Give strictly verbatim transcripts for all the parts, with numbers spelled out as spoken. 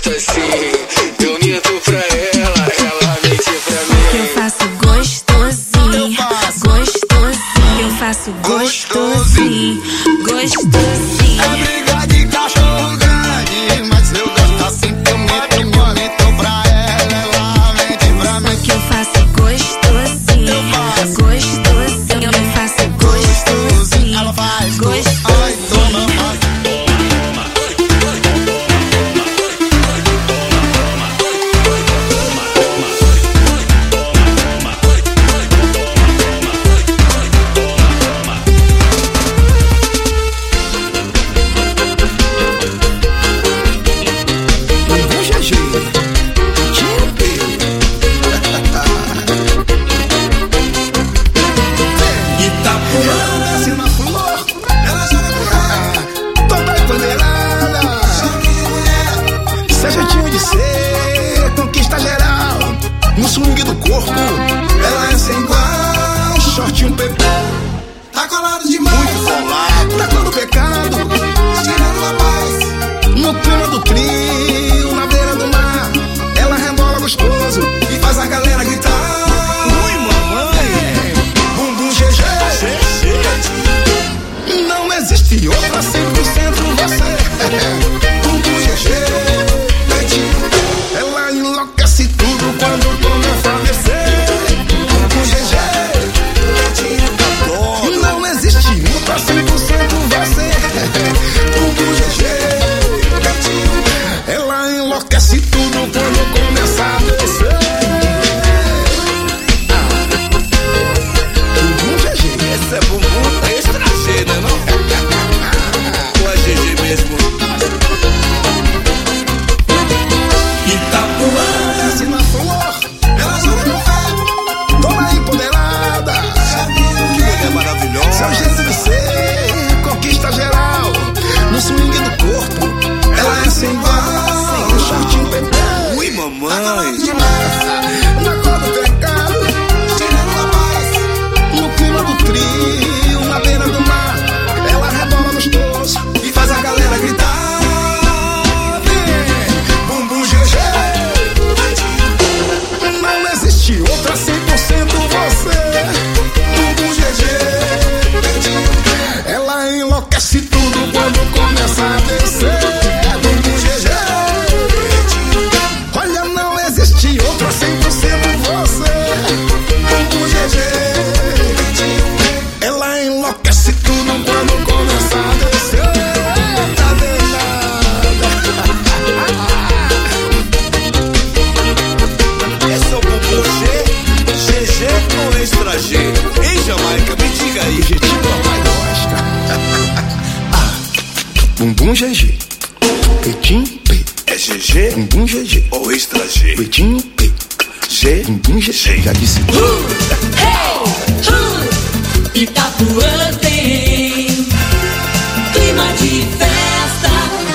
Assim, eu minto pra ela, ela mente pra mim. Eu faço gostosinho, gostosinho. Eu faço gostosinho, gostosinho. É briga de cachorro grande, mas eu gosto assim que eu meto, eu meto pra ela, ela mente pra mim. Que eu faço gostosinho, gostosinho. Eu faço gostosinho, ela faz gostosinho. Ai, toma, ai. No swing do corpo, ela é sem igual. Short um pepê, tá colado demais. Muito colado, tá todo pecado, tirando a paz. No clima do trio, na beira do mar, ela rebola gostoso e faz a galera gritar. Ui, mamãe, bumbum G G. Não existe outra cem por cento você. Bumbum G G. Ela enlouquece tudo quando começa a descer. Com G G, não existe outra cem por cento você. Com G G, ela enlouquece tudo quando começa a descer. Bumbum G G, esse é bumbum extra G, né não? Ou é G G mesmo? Desce na flor, ela joga no pé, toda empoderada. Que mulher maravilhosa. Seu jeito de ser conquista geral. No swing do corpo, ela é sem igual. Um shortinho bebê. Ui, mamãe. Na cor do pecado, tirando a paz. No clima do trio, na beira do mar, ela rebola gostoso e faz a galera gritar. Bumbum G G. Não existe outra cem por cento você. Bumbum G G. Ela enlouquece tudo quando começa a descer. Bumbum G G. Olha, não existe outra cem por cento você. Bumbum G G. Ela enlouquece tudo quando começa a descer. Tá danada. Esse é o bumbum G, G G ou extra G? Em Jamaica, me diga aí. Jeitinho papai gosta. Ah, bumbum G G, peitinho P. É G G, bumbum G G ou extra G? Peitinho P, G, bumbum G G. Já disse tudo. Uh, hey, uh, Itapuã tem clima de festa.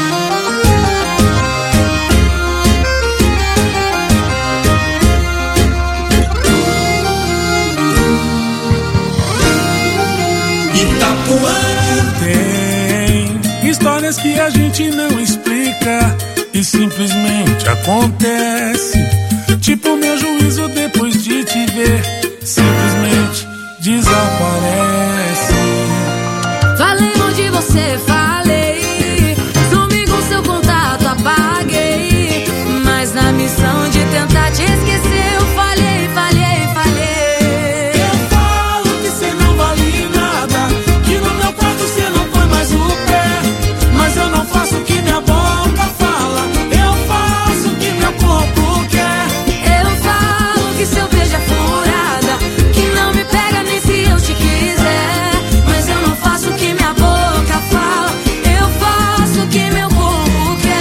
Itapuã tem histórias que a gente não explica e simplesmente acontece. Tipo meu juízo depois de te ver, simplesmente desaparece. Falei onde você falei, sumi com seu contato, apaguei. Mas na missão de tentar te esquecer, eu falhei, falhei, falhei. Eu falo que cê não vale nada, que no meu quarto cê não põe mais o pé. Mas eu não faço o que minha boca fala, eu faço o que meu corpo quer. Eu falo que seu beijo é furada, que não me pega nem se eu te quiser. Mas eu não faço o que minha boca fala, eu faço o que meu corpo quer.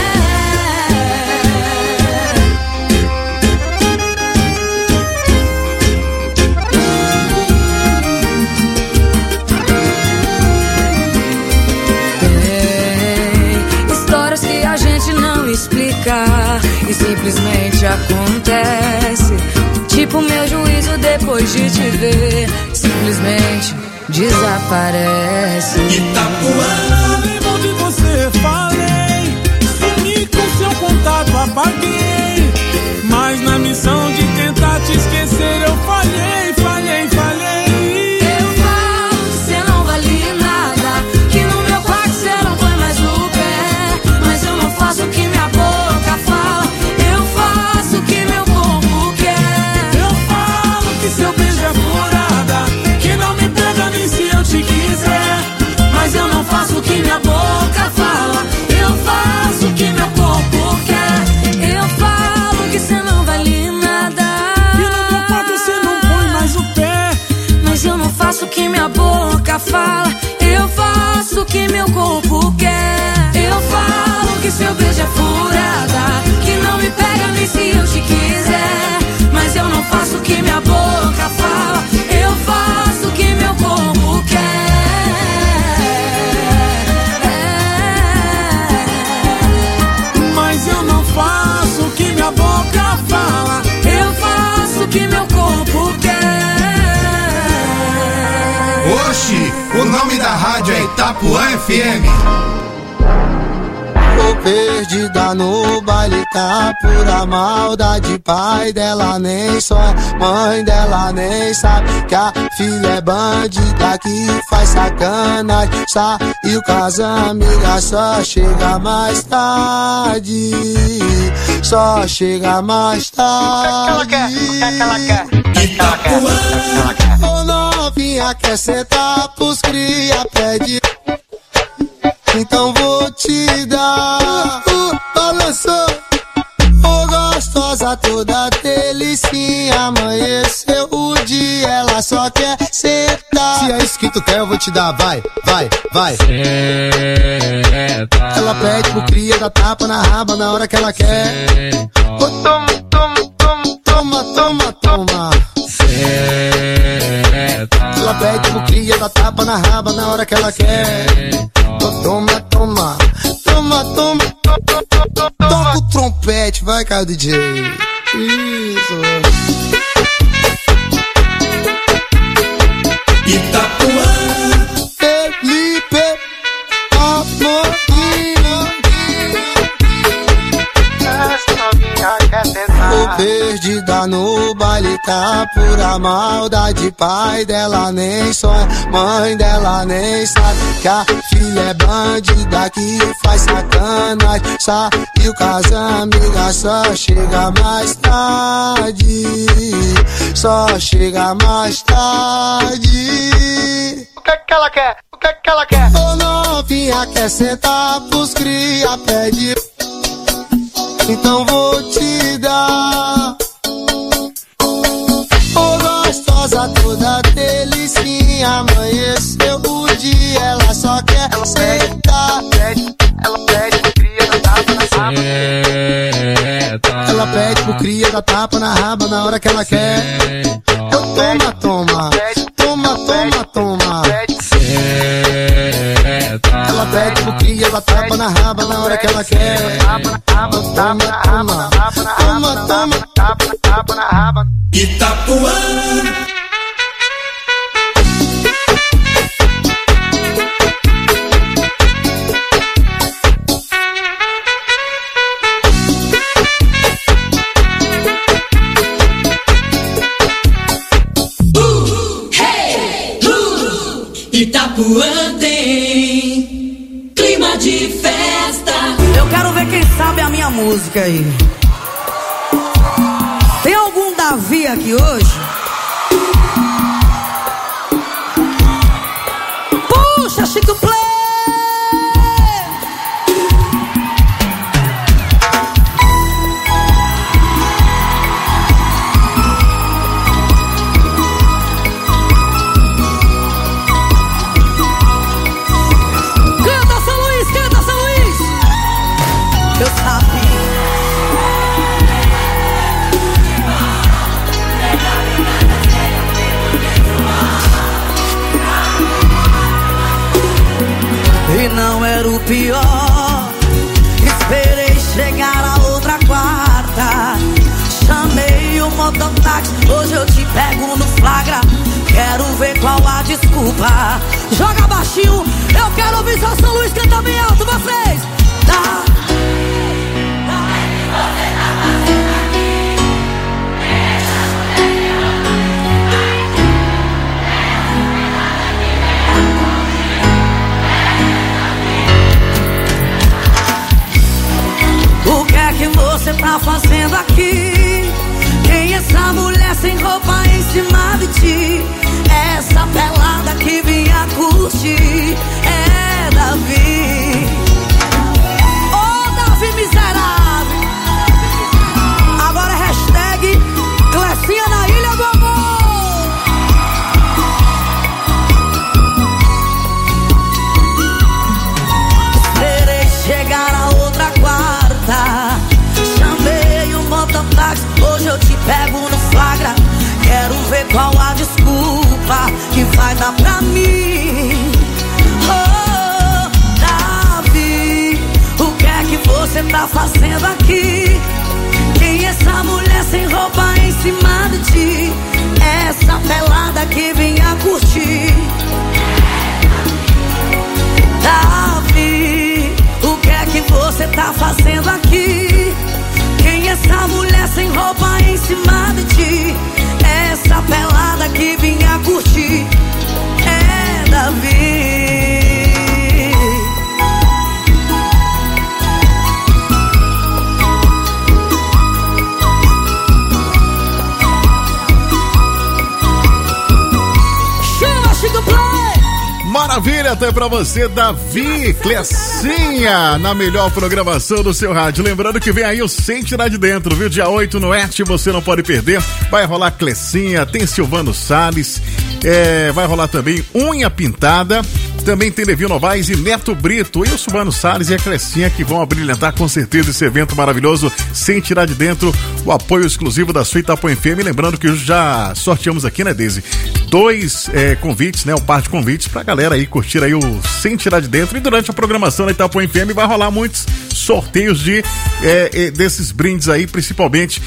Tem histórias que a gente não explica e simplesmente acontece. Tipo meu juízo depois de te ver, simplesmente desaparece. Itapuã, lembro de você, falei, sumi com seu contato. contato apaguei, mas na missão de tentar te esquecer eu falhei, falhei, falhei. Eu falo que cê não vale nada, que no meu quarto cê não põe mais o pé, mas eu não faço o que minha boca fala, eu faço o que meu corpo quer. Eu falo que seu beijo é furada, que não me pega nem se eu te quiser, mas eu não faço o que minha boca fala, eu faço o que meu corpo quer. Eu falo que cê não vale nada, e no meu quarto cê não põe mais o pé, mas eu não faço o que minha boca fala, eu faço o que meu corpo quer. Eu falo que seu beijo é furada, que não me pega nem se eu te quiser, mas eu não faço o que minha boca fala, eu faço o que meu corpo quer. mas eu não faço o que minha boca fala, Eu faço o que meu corpo quer. Oxi, o nome da rádio é Itapuã F M. Tô perdida no baile, tá pura maldade. Pai dela nem sonha, mãe dela nem sabe que a filha é bandida que faz sacanagem. Saiu com as amigas, só chega mais tarde, só chega mais tarde. O que é que ela quer? O que é que ela quer? O que é que ela quer? Ô novinha, quer sentar pros cria, pede, então vou te dar. Uh, balançou, ô gostosa, toda delicinha. Amanheceu o dia, ela só quer sentar. Se é isso que tu quer, eu vou te dar. Vai, vai, vai. Ela pede pro cria, dá tapa na raba na hora que ela quer. Ô, toma, toma, toma, toma, toma, toma. Ela pede pro cria, dá tapa na raba na hora que ela quer. Ô, toma, toma, toma, toma, toma. Toca o trompete, vai, cara, D J. Isso. Itapuã. Felipe, amorzinho. Tô perdida no baile, tá pura maldade. Pai dela nem sonha, mãe dela nem sabe que a filha é bandida que faz sacanagem. Saiu com as amigas, só chega mais tarde, só chega mais tarde. O que é que ela quer? O que é que ela quer? Ô novinha, quer sentar pros cria, pede, então vou te dar. Ô gostosa, toda delicinha. Amanheceu o dia, ela só quer ela sentar. Pede, ela pede pro cria da tapa na raba. Ela pede pro cria da tapa na raba na hora que ela quer. Eu toma, toma, toma, toma, toma. Ela pede pro cria da tapa na raba na hora que ela quer. Toma, toma, toma, toma, toma, Tapa na raba. Itapuã. Itapuã tem clima de festa. Eu quero ver quem sabe a minha música aí. Tem algum Davi aqui hoje? Puxa, Chico Play! Canta, São Luís, canta, São Luís. Eu sabia. E não era o pior. Esperei chegar a outra quarta. Chamei o mototáxi, hoje eu te pego no flagra. Quero ver qual a desculpa. Joga baixinho, eu quero ouvir só São Luís, canta bem alto, vocês. Tá. você tá fazendo aqui? Quem é essa mulher sem roupa em cima de ti? Essa pelada que vinha curtir é Davi. Ô Davi miserável. Agora é hashtag Clecinha na ilha do amor. Esperei chegar a outra quarta. Chamei um mototáxi, hoje eu te pego no flagra. Quero ver qual a desculpa que vai dar pra mim. Oh, Davi, o que é que você tá fazendo aqui? Quem é essa mulher sem roupa em cima de ti? Essa pelada que vinha curtir. Davi, o que é que você tá fazendo aqui? Quem é essa mulher sem roupa em cima de ti? Essa pelada que vinha curtir é Davi. Chama, Chico Play! Maravilha, até pra você, Davi, Clecinha, na melhor programação do seu rádio. Lembrando que vem aí o Sem Tirar de Dentro, viu? Dia oito no Oeste, você não pode perder. Vai rolar Clecinha, tem Silvano Salles, é, vai rolar também Unha Pintada. Também tem Levi Novaes e Neto Brito. E o Silvano Salles e a Clecinha que vão abrilhantar com certeza esse evento maravilhoso Sem Tirar de Dentro. O apoio exclusivo da sua Itapuã F M. Lembrando que já sorteamos aqui, né, Deise? Dois é, convites, né? Um par de convites pra galera aí curtir aí o Sem Tirar de Dentro. E durante a programação da Itapuã F M vai rolar muitos sorteios de é, desses brindes aí, principalmente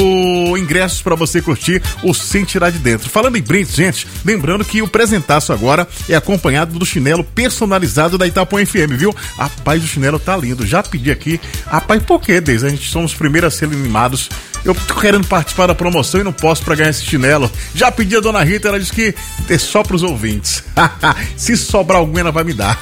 do ingressos pra você curtir o Sem Tirar de Dentro. Falando em brindes, gente, lembrando que o presentaço agora é acompanhado do chinelo personalizado da Itapuã F M, viu? Rapaz, o chinelo tá lindo. Já pedi aqui. Rapaz, por que, Deise? A gente somos os primeiros a serem animados. Eu tô querendo participar da promoção e não posso pra ganhar esse chinelo. Já pedi a dona Rita, ela disse que é só pros ouvintes. Se sobrar alguma, ela vai me dar.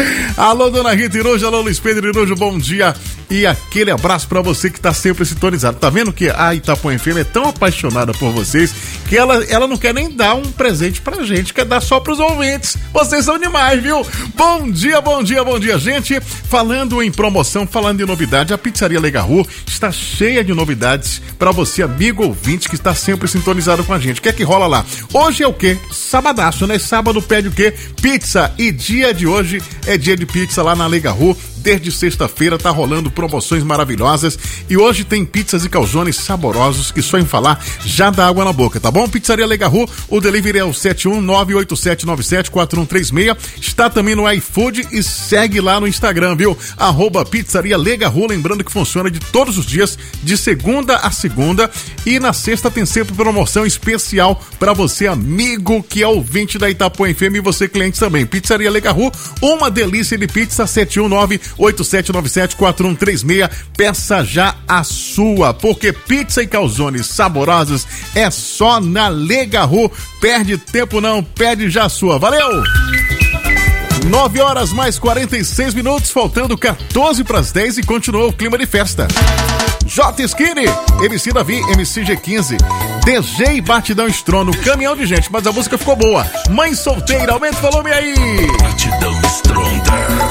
Alô, dona Rita Irojo, alô, Luiz Pedro Irojo, bom dia. E aquele abraço pra você que tá sempre sintonizado. Tá vendo que a Itapuã F M é tão apaixonada por vocês que ela, ela não quer nem dar um presente pra gente, quer dar só pros ouvintes. Vocês são demais, viu? Bom dia, bom dia, bom dia, gente. Falando em promoção, falando em novidade, a Pizzaria Legarru está cheia de novidades pra você, amigo ouvinte, que está sempre sintonizado com a gente. O que é que rola lá? Hoje é o quê? Sabadaço, né? Sábado pede o quê? Pizza. E dia de hoje é dia de pizza lá na Legarru. Desde sexta-feira tá rolando promoções maravilhosas e hoje tem pizzas e calzones saborosos que só em falar já dá água na boca, tá bom? Pizzaria Legarru, o delivery é o sete um nove oito sete nove sete quatro um três seis, está também no iFood e segue lá no Instagram, viu? Arroba Pizzaria Legarru, lembrando que funciona de todos os dias, de segunda a segunda, e na sexta tem sempre promoção especial para você, amigo que é ouvinte da Itapuã F M, e você cliente também. Pizzaria Legarru, uma delícia de pizza. Sete um nove oito sete nove sete quatro um três seis, peça já a sua, porque pizza e calzones saborosos é só na Legarru. Perde tempo não, pede já a sua. Valeu! nove horas mais quarenta e seis minutos, faltando quatorze para as dez, e continuou o clima de festa. J Skinny, M C Davi, M C G quinze, D J Batidão Estrondo, caminhão de gente, mas a música ficou boa. Mãe solteira, aumenta o volume aí. Batidão Estronda.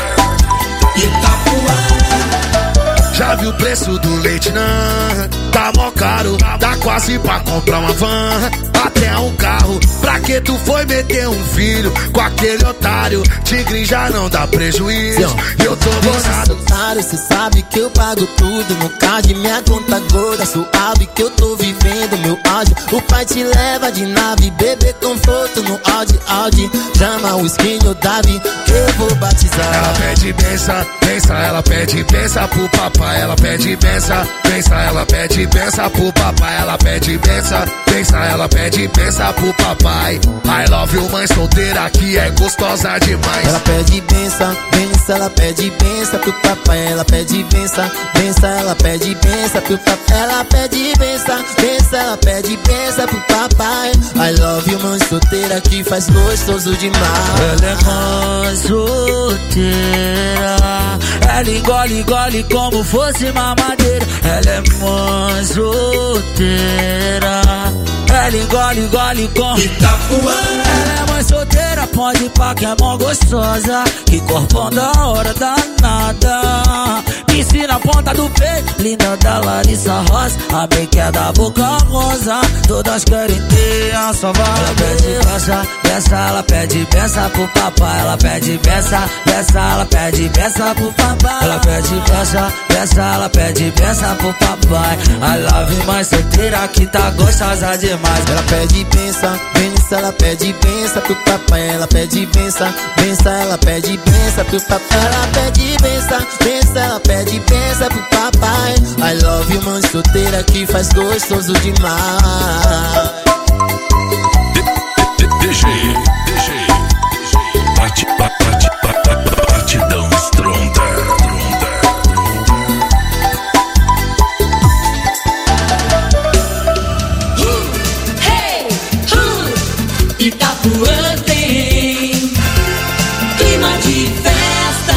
Já viu o preço do leite, não? Tá mó caro, dá quase pra comprar uma van, até um carro. Pra que tu foi meter um filho com aquele otário? Tigre já não dá prejuízo, eu tô bolado. Cê sabe que eu pago tudo no card, minha conta gorda, suave que eu tô vivendo meu áudio. O pai te leva de nave, bebê conforto no Audi, Audi. Chama o Skinny ou Davi que eu vou batizar. Ela pede benção, benção, ela pede benção pro papai. Ela pede benção, benção, ela pede benção pro papai. Ela pede benção, benção, ela pede pede benção pro papai. I love you, mãe solteira que é gostosa demais. Ela pede benção, benção, ela pede benção pro papai. Ela pede benção, benção, ela pede benção pro papai. Ela pede benção, benção, ela pede benção pro papai. I love you, mãe solteira que faz gostoso demais. Ela é mãe solteira, ela engole, engole como fosse mamadeira. Ela é mãe solteira, ela engole, engole como Itapuã. Ela é mãe solteira, pode pá que é mó gostosa. Que corpão da hora danada. Me ensina a ponta do peito, linda da Larissa Rosa. A que é da boca rosa, todas querem ter a sua voz. Ela pede benção, benção, ela pede benção pro papai. Ela pede benção, benção, ela pede benção pro papai. Ela pede benção, benção, ela pede benção pro papai. I love you, mãe solteira que tá gostosa demais. Ela pede benção, benção, ela pede benção pro papai. Ela pede benção, benção, ela pede benção pro papai. Ela pede benção, benção, ela pede benção pro papai. I love you, mãe solteira que faz gostoso demais. D J, D J, bate, bate, bate, batidão estronda. Itapuã tem clima de festa.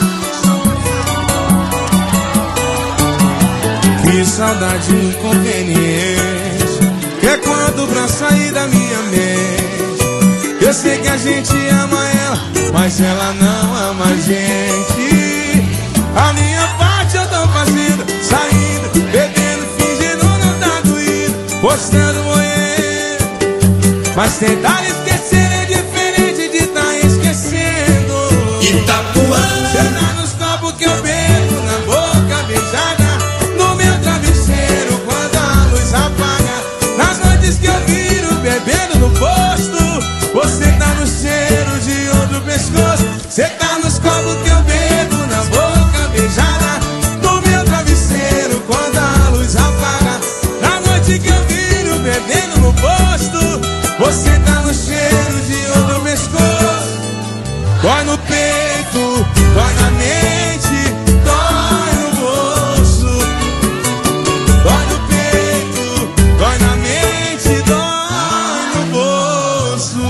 Que saudade inconveniente, que é quando pra sair da minha mente. Eu sei que a gente ama ela, mas ela não ama a gente. A minha parte eu tô fazendo, saindo, bebendo, fingindo não tá doído, postando moendo. Mas tentar esquecer é diferente de tá esquecendo. Itapuã. Cê tá nos copos que eu bebo, na boca beijada, no meu travesseiro quando a luz apaga. Nas noites que eu viro bebendo no posto, você tá no cheiro de outro pescoço. Cê tá nos copos que eu bebo, na boca beijada, no meu travesseiro quando a luz apaga. Na noite que eu viro bebendo no posto, você tá no cheiro de outro pescoço. Dói no peito, dói na mente, dói no bolso. Dói no peito, dói na mente, dói no bolso.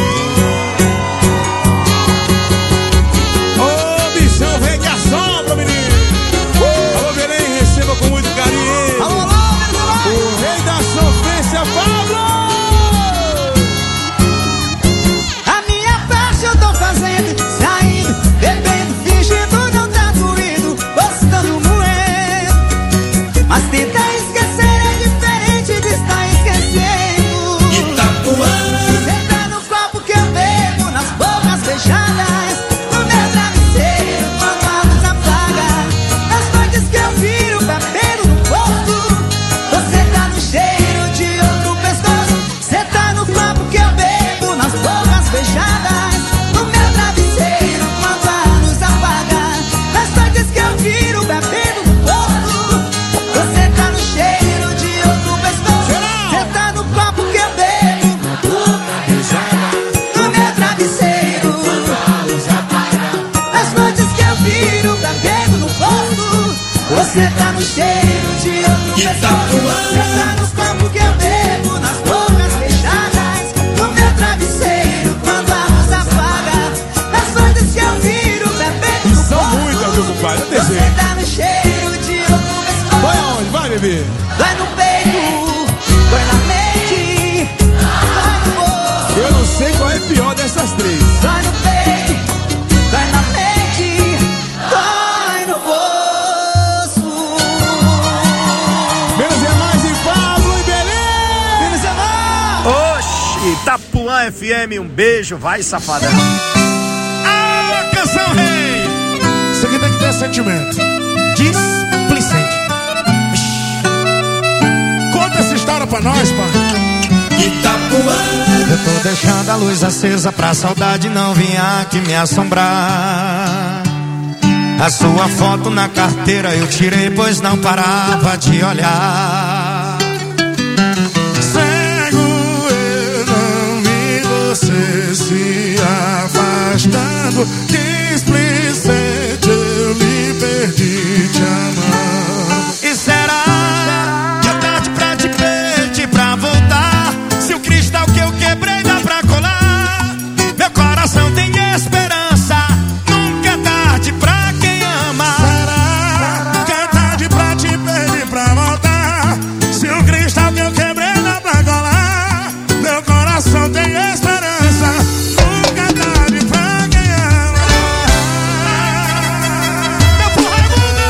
Ô bichão, vem que assopra, menino. Alô, Belém, receba com muito carinho. Alô, alô, o rei da sofrência, Pablo. Você tá no cheiro de outro pessoa. Você tá nos copos que eu bebo, nas bocas fechadas, no meu travesseiro quando a luz apaga. Nas noites que eu viro bebendo no São corpo. muitas, meu compadre, não tem Você jeito. tá no cheiro de outro pessoa. Vai aonde? Vai, bebê. Vai no peito, vai na mente, vai no bolso. Eu não sei qual é pior dessas três. Vai no peito, vai na mente, vai no bolso. Itapuã F M, um beijo, vai safada. Ah, canção rei! Isso aqui tem que ter sentimento. Displicente. Conta essa história pra nós, pai. Itapuã. Eu tô deixando a luz acesa pra saudade não vir aqui me assombrar. A sua foto na carteira eu tirei, pois não parava de olhar. Cego displicente eu lhe perdi te amando. E será que é tarde pra te pedir pra voltar? Se o cristal que eu quebrei dá pra colar, meu coração tem esperança, nunca é tarde pra quem ama. Será que é tarde pra te pedir pra voltar? Se o cristal que eu quebrei dá pra colar, meu coração tem esperança, nunca é tarde pra quem ama. Meu porra é mundo.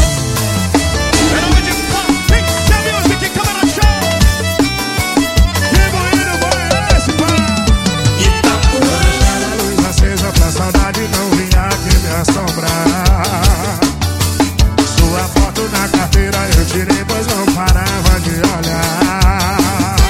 Era de pop, Pink Music, Câmara Show. Que moído foi esse, pá? Itapuã. Luz acesa pra saudade não vinha aqui me assombrar. Sua foto na carteira eu tirei, pois não parava de olhar.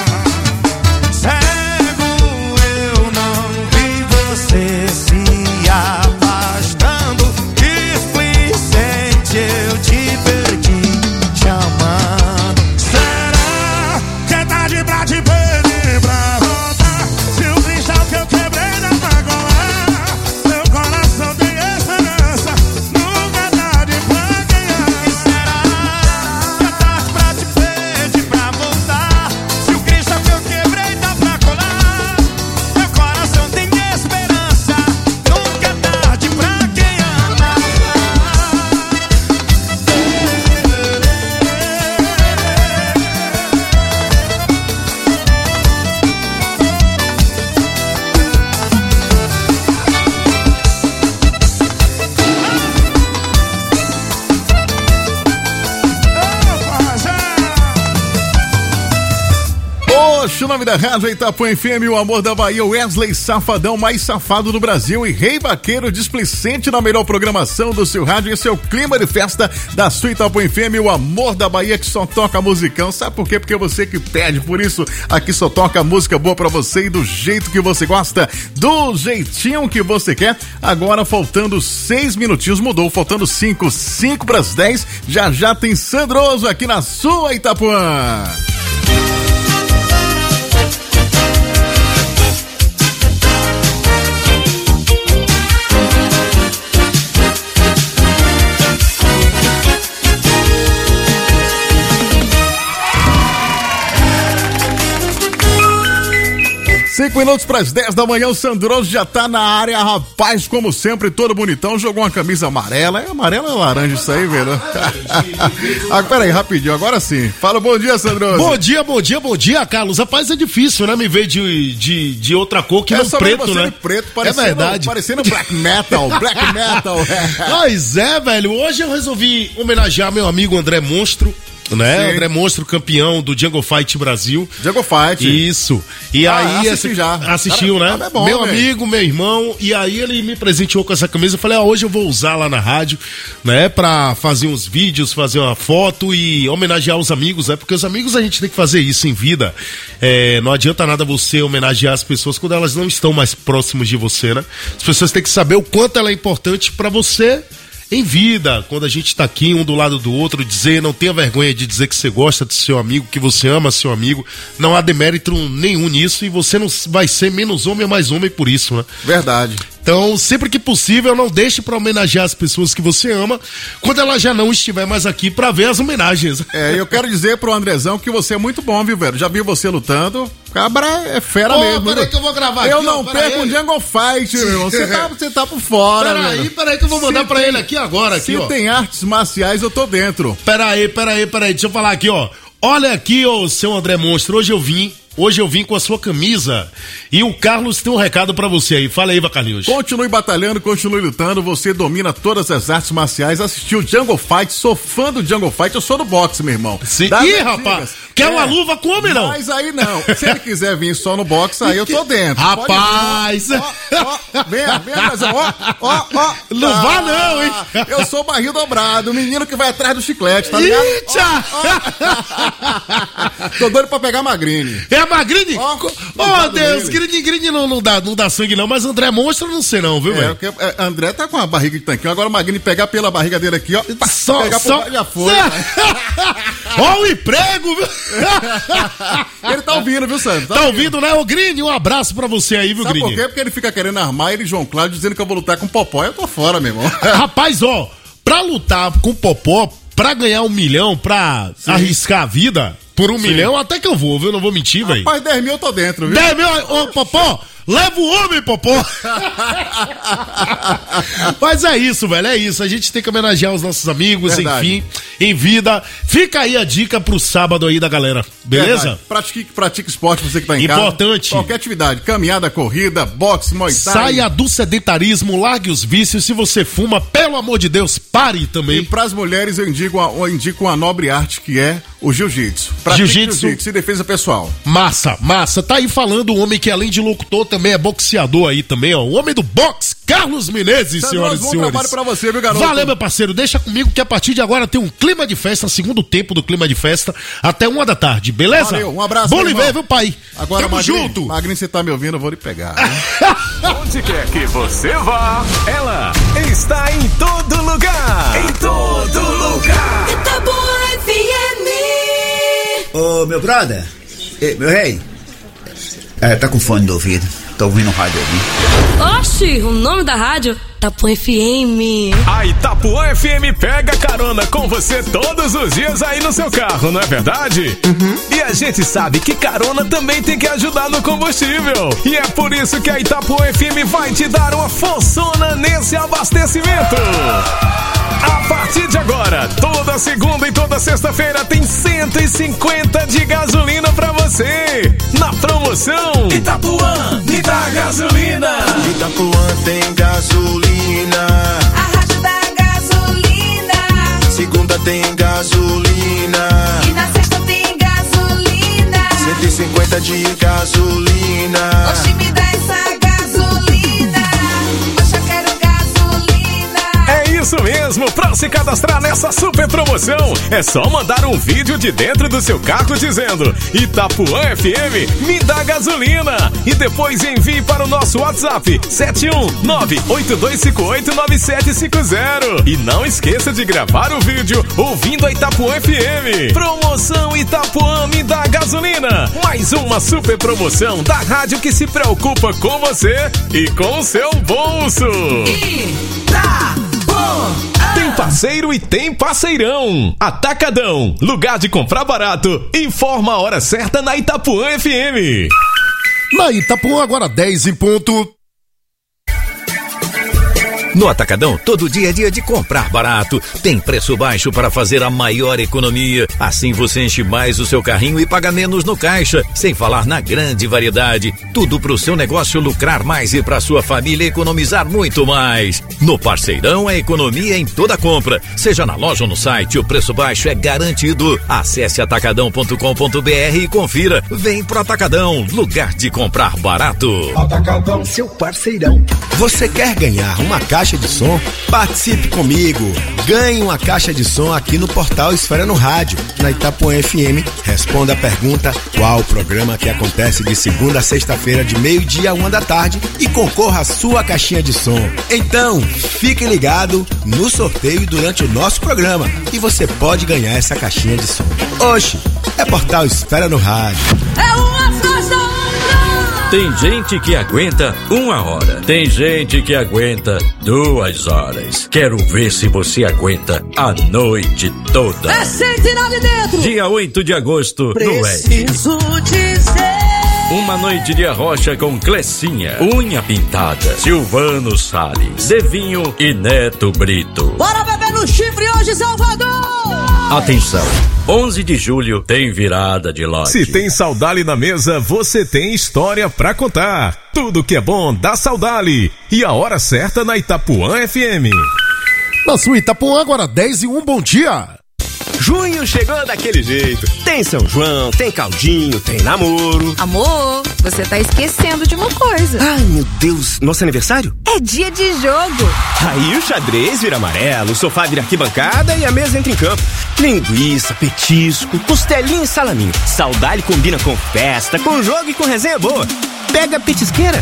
Cego, eu não vi você se afastando. Displicente, eu te perdi te amando. Será que é tarde pra te pedir pra voltar? Se o cristal que eu quebrei dá pra colar, meu coração tem esperança, nunca é tarde pra quem ama. Será que é tarde pra te pedir pra voltar? Se o cristal que eu quebrei dá pra colar, meu coração tem esperança, nunca é tarde pra quem ama. Oxe, o nome da rádio é Itapuã F M, o amor da Bahia, Wesley Safadão, mais safado do Brasil, e Rei Vaqueiro displicente na melhor programação do seu rádio. Esse é o clima de festa da sua Itapuã F M, o amor da Bahia, que só toca musicão. Sabe por quê? Porque é você que pede, por isso aqui só toca música boa pra você e do jeito que você gosta, do jeitinho que você quer. Agora faltando seis minutinhos, mudou, faltando cinco, cinco pras dez, já já tem Sandroso aqui na sua Itapuã. Cinco minutos para as dez da manhã, o Sandroso já tá na área, rapaz, como sempre, todo bonitão, jogou uma camisa amarela, é amarela ou laranja isso aí, velho? Ah, peraí, rapidinho, agora sim. Fala, bom dia, Sandroso. Bom dia, bom dia, bom dia, Carlos. Rapaz, é difícil, né, me ver de, de, de outra cor que é não preto, né? preto, parecendo, é verdade. Parecendo black metal, black metal. Pois é, velho, hoje eu resolvi homenagear meu amigo André Monstro, né? Sim. André Monstro, campeão do Jungle Fight Brasil. Jungle Fight. Isso. E ah, aí assisti já. Assistiu, cara, né? É bom, meu véio. amigo, meu irmão, e aí ele me presenteou com essa camisa. Eu falei, ah, hoje eu vou usar lá na rádio, né? Pra fazer uns vídeos, fazer uma foto e homenagear os amigos, né? Porque os amigos a gente tem que fazer isso em vida. É, não adianta nada você homenagear as pessoas quando elas não estão mais próximas de você, né? As pessoas têm que saber o quanto ela é importante pra você em vida, quando a gente tá aqui um do lado do outro, dizer, não tenha vergonha de dizer que você gosta do seu amigo, que você ama seu amigo, não há demérito nenhum nisso e você não vai ser menos homem ou mais homem por isso, né? Verdade. Então, sempre que possível, não deixe pra homenagear as pessoas que você ama, quando ela já não estiver mais aqui pra ver as homenagens. É, eu quero dizer pro Andrezão que você é muito bom, viu, velho? Já vi você lutando, cabra é fera Ô, mesmo. Peraí que eu vou gravar eu aqui. Eu não ó, perco um Jungle Fight, meu irmão. Você tá, você tá por fora, Peraí, velho. peraí que eu vou mandar se pra tem, ele aqui agora. Aqui, se ó. tem artes marciais, eu tô dentro. Peraí, peraí, peraí. Deixa eu falar aqui, ó. Olha aqui, ô, seu André Monstro, hoje eu vim... Hoje eu vim com a sua camisa e o Carlos tem um recado pra você aí. Fala aí, Vacarlinhos. Continue batalhando, continue lutando. Você domina todas as artes marciais. Assistiu Jungle Fight, sou fã do Jungle Fight. Eu sou do boxe, meu irmão. Sim. Ih, rapaz, quer é. uma luva? Come, não? Mas aí não. Se ele quiser vir só no boxe, aí eu tô dentro. Rapaz. Ó, ó, vem, vem, mas ó, ó, ó. Não ah, vá não, hein? Eu sou barril dobrado, o menino que vai atrás do chiclete, tá ligado? Eita! Ó, ó. Tô doido pra pegar Magrini. É a Magrini? Ó, oh, Deus, Grini, Grini não, não, dá, não dá sangue não, mas André Monstro não sei não, viu, é, velho? Porque, é, André tá com a barriga de tanquinho, agora o Magrini pegar pela barriga dele aqui, ó, só, pegar só, por já foi. Ó o emprego, viu? Ele tá ouvindo, viu, Sandro? Tá, tá ouvindo, ouvindo, né? Ô, Grini, um abraço pra você aí, viu, Grini? Sabe por quê? Porque ele fica querendo armar ele e João Cláudio dizendo que eu vou lutar com o Popó. Eu tô fora, meu irmão. Rapaz, ó, pra lutar com o Popó, pra ganhar um milhão, pra Sim. arriscar a vida por um Sim. milhão, até que eu vou, viu? Não vou mentir, velho. Rapaz, dez mil eu tô dentro, viu? dez mil, ô, Popó! Leva o homem, Popó! Mas é isso, velho, é isso. A gente tem que homenagear os nossos amigos, Verdade. enfim, em vida. Fica aí a dica pro sábado aí da galera, beleza? Pratique, pratique esporte, você que tá em Importante. casa. Importante. Qualquer atividade, caminhada, corrida, boxe, muay thai. Saia do sedentarismo, largue os vícios. Se você fuma, pelo amor de Deus, pare também. E pras mulheres eu indico uma, eu indico uma nobre arte que é o jiu-jitsu. Jiu-jitsu. Jiu-jitsu e defesa pessoal. Massa, massa. Tá aí falando o homem que além de locutor também é boxeador aí também, ó. O homem do boxe, Carlos Menezes, Sandro, senhoras e bom senhores. trabalho pra você, viu, garoto? Valeu, meu parceiro. Deixa comigo que a partir de agora tem um clima de festa, segundo tempo do clima de festa, até uma da tarde, beleza? Valeu, um abraço. Bom lhe ver, viu, pai? Agora, Tamo Magrinho, junto. Magrinho, você tá me ouvindo, eu vou lhe pegar. Onde quer que você vá, ela está em todo lugar. Em todo lugar. Itapuã F M. Ô, meu brother, Ei, meu rei, é, tá com fone do ouvido, tá ouvindo rádio ali. Oxi, o nome da rádio? Itapuã F M. A Itapuã F M pega carona com você todos os dias aí no seu carro, não é verdade? Uhum. E a gente sabe que carona também tem que ajudar no combustível. E é por isso que a Itapuã F M vai te dar uma forçona nesse abastecimento. A partir de agora, toda segunda e toda sexta-feira tem cento e cinquenta de gasolina pra você. Na promoção Itapuã, me dá gasolina. Itapuã tem gasolina. A rádio da gasolina. Segunda tem gasolina. E na sexta tem gasolina. cento e cinquenta de gasolina. Oxi, me dá essa gasolina. Oxi, eu quero gasolina. É isso mesmo, pra se cadastrar nessa super promoção, é só mandar um vídeo de dentro do seu carro dizendo Itapuã F M, me dá gasolina. E depois envie para o nosso WhatsApp sete um nove oito dois cinco oito nove sete cinco zero. E não esqueça de gravar o vídeo ouvindo a Itapuã F M. Promoção Itapuã, me dá gasolina. Mais uma super promoção da rádio que se preocupa com você e com o seu bolso. Tem parceiro e tem parceirão. Atacadão, lugar de comprar barato. Informa a hora certa na Itapuã F M. Na Itapuã, agora dez em ponto. No Atacadão, todo dia é dia de comprar barato. Tem preço baixo para fazer a maior economia. Assim você enche mais o seu carrinho e paga menos no caixa. Sem falar na grande variedade. Tudo para o seu negócio lucrar mais e para sua família economizar muito mais. No Parceirão, é economia em toda compra. Seja na loja ou no site, o preço baixo é garantido. Acesse atacadão ponto com ponto br e confira. Vem pro Atacadão, lugar de comprar barato. Atacadão, seu parceirão. Você quer ganhar uma caixa de som? Participe comigo. Ganhe uma caixa de som aqui no portal Esfera no Rádio, na Itapuã F M. Responda a pergunta: qual o programa que acontece de segunda a sexta-feira de meio-dia a uma da tarde, e concorra à sua caixinha de som. Então, fique ligado no sorteio durante o nosso programa e você pode ganhar essa caixinha de som. Oxe, é portal Esfera no Rádio. É uma festa. Tem gente que aguenta uma hora. Tem gente que aguenta duas horas. Quero ver se você aguenta a noite toda. É Sentinela dentro. Dia oito de agosto, no Ed. Preciso dizer. Uma noite de arrocha com Clecinha, Unha Pintada, Silvano Salles, Devinho e Neto Brito. Bora beber no chifre hoje, Salvador! Atenção, onze de julho tem virada de lote. Se tem Saudade na mesa, você tem história pra contar. Tudo que é bom dá Saudade. E a hora certa na Itapuã F M. Na sua Itapuã, agora dez e um, bom dia. Junho chegou daquele jeito. Tem São João, tem caldinho, tem namoro. Amor, você tá esquecendo de uma coisa. Ai, meu Deus, nosso aniversário? É dia de jogo. Aí o xadrez vira amarelo, o sofá vira arquibancada e a mesa entra em campo. Linguiça, petisco, costelinha e salaminho. Saudade combina com festa, com jogo e com resenha boa. Pega a petisqueira.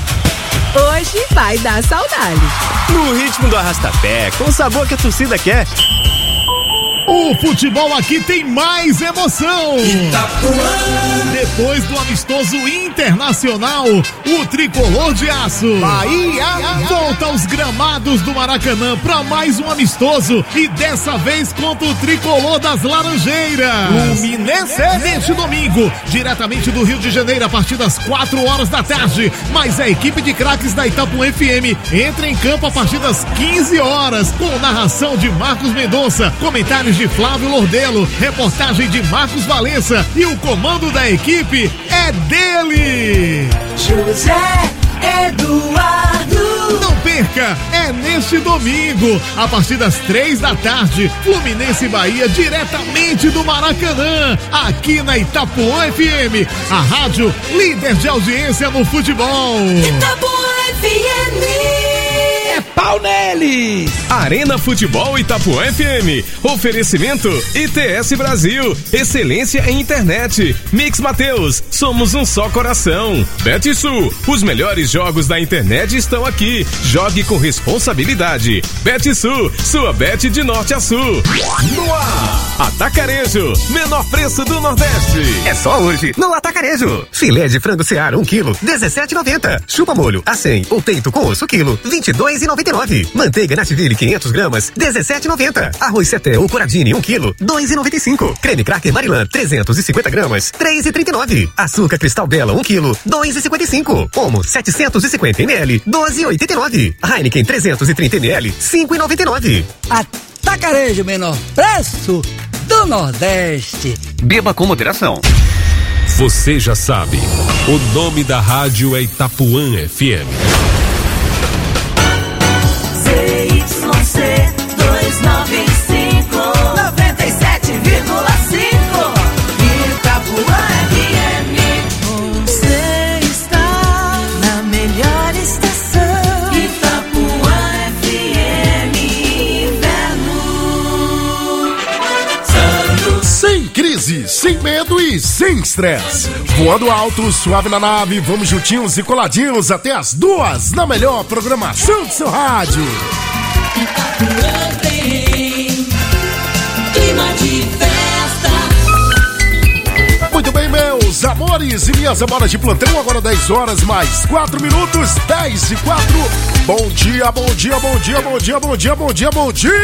Hoje vai dar saudade. No ritmo do arrastapé, com o sabor que a torcida quer. O futebol aqui tem mais emoção. Itapuã. Depois do amistoso internacional, o tricolor de aço Bahia volta aos gramados do Maracanã para mais um amistoso e dessa vez contra o tricolor das Laranjeiras. Fluminense neste domingo, diretamente do Rio de Janeiro a partir das quatro horas da tarde. Mas a equipe de craques da Itapuã F M entra em campo a partir das quinze horas com narração de Marcos Mendonça, comentários de Flávio Lordelo, reportagem de Marcos Valença e o comando da equipe é dele, José Eduardo. Não perca, é neste domingo, a partir das três da tarde, Fluminense e Bahia, diretamente do Maracanã, aqui na Itapuã F M, a rádio líder de audiência no futebol. Itapuã F M. É pau neles! Arena Futebol Itapuã F M. Oferecimento I T S Brasil. Excelência em internet. Mix Mateus. Somos um só coração. Betsul. Os melhores jogos da internet estão aqui. Jogue com responsabilidade. Betsul. Sua bet de norte a sul. No ar. Atacarejo. Menor preço do Nordeste. É só hoje no Atacarejo. Filé de frango Seara um quilo, dezessete e noventa. Chupa molho a cem ou peito com osso quilo, vinte e dois e noventa e nove. Manteiga Nativille quinhentos gramas, dezessete e noventa. Arroz Seté ou Coradini um quilo, dois e noventa e cinco. Creme Cracker Marilã trezentos e cinquenta gramas, três e trinta e nove. Açúcar Cristal Bela um quilo, dois e cinquenta e cinco. Omo setecentos e cinquenta mililitros, doze e oitenta e nove. Heineken trezentos e trinta mililitros, cinco e noventa e nove. Atacarejo, menor preço do Nordeste. Beba com moderação. Você já sabe, o nome da rádio é Itapuã F M. Z Y C duzentos e noventa e cinco, noventa e sete vírgula cinco. Itapuã F M. Você está na melhor estação. Itapuã F M. Inverno. Santos. Sem crise, sem medo e sem estresse. Voando alto, suave na nave, vamos juntinhos e coladinhos até as duas na melhor programação do seu rádio. Clima de festa. Muito bem, meus amores e minhas amoras de plantão, agora dez horas mais quatro minutos, dez e quatro. Bom dia, bom dia, bom dia, bom dia, bom dia, bom dia, bom dia!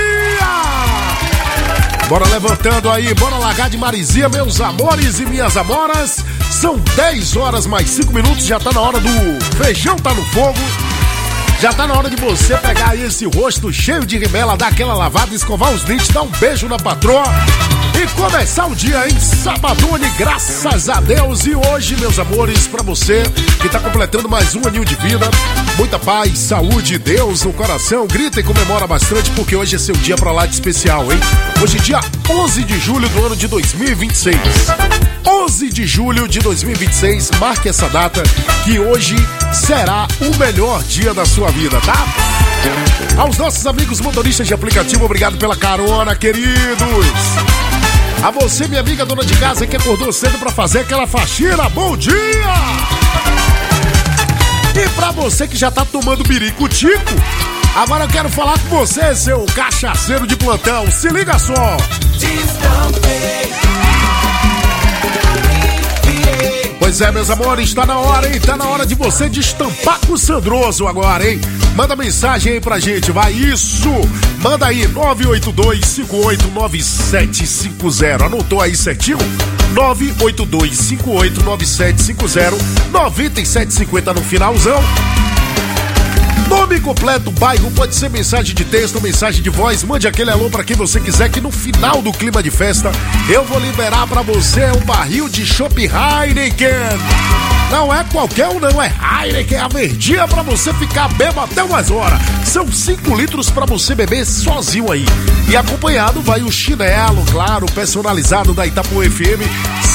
Bora levantando aí, bora largar de Marizia, meus amores e minhas amoras. São dez horas mais cinco minutos, já tá na hora do feijão tá no fogo. Já tá na hora de você pegar aí esse rosto cheio de rimela, dar aquela lavada, escovar os dentes, dar um beijo na patroa e começar o dia em Sabadone, graças a Deus. E hoje, meus amores, pra você que tá completando mais um aninho de vida, muita paz, saúde, Deus no coração, grita e comemora bastante, porque hoje é seu dia pra lá de especial, hein? Hoje é dia onze de julho do ano de dois mil e vinte e seis. onze de julho de dois mil e vinte e seis, marque essa data, que hoje será o melhor dia da sua vida, tá? Aos nossos amigos motoristas de aplicativo, obrigado pela carona, queridos. A você, minha amiga dona de casa, que acordou cedo pra fazer aquela faxina, bom dia! E pra você que já tá tomando biricutico, agora eu quero falar com você, seu cachaceiro de plantão, se liga só! Pois é, meus amores, tá na hora, hein? Tá na hora de você destampar com o Sandroso agora, hein? Manda mensagem aí pra gente, vai, isso! Manda aí, nove oito dois cinco oito nove sete cinco zero. Anotou aí certinho? nove oito dois cinco oito nove sete cinco zero, noventa e sete cinquenta no finalzão. Nome completo, bairro, pode ser mensagem de texto, mensagem de voz. Mande aquele alô pra quem você quiser, que no final do clima de festa eu vou liberar pra você um barril de chopp Heineken. Não é qualquer um, não, é Heineken, a verdinha pra você ficar bebo até umas horas. São cinco litros pra você beber sozinho aí. E acompanhado vai o chinelo, claro, personalizado da Itapuã F M.